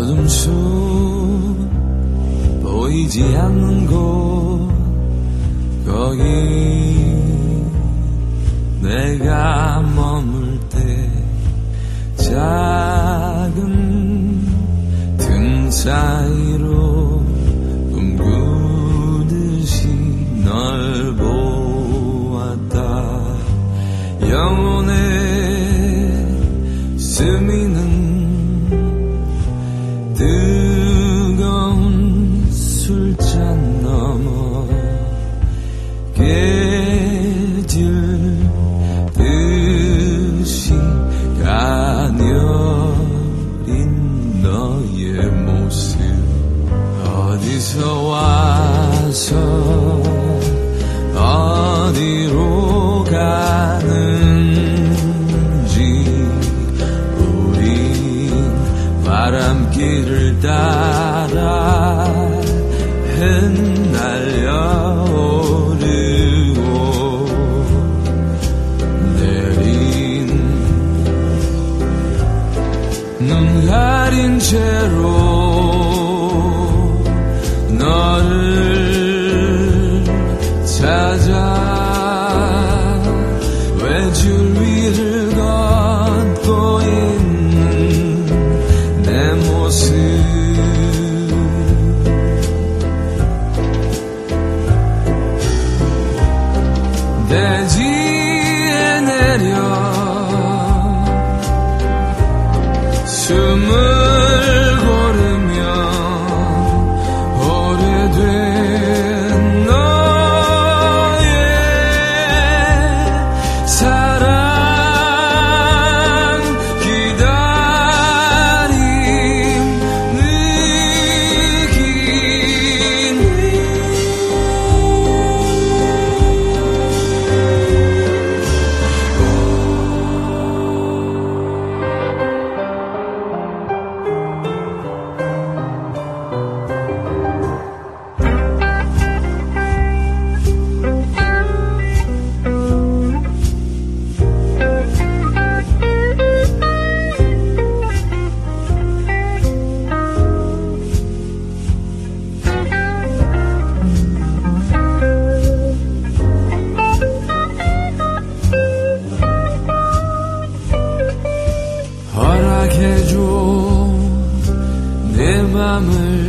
어둠 속 보이지 않는 곳 거기 내가 머물 때 작은 등 사이로 꿈꾸듯이 널 보았다. 영혼에 스미는 뜨거운 술잔 넘어 깨질듯이 가녀린 너의 모습 어디서 와서 어디로 가는지 우린 바람길을 따라 흩날려오르고 내린 눈 가린 채로 너를 찾아 외줄 위를 걷고 있는 내 모습 대지에 내려 숨을 고르며 오래된 너의 사랑 기다림 느끼니 허락해줘 내 맘을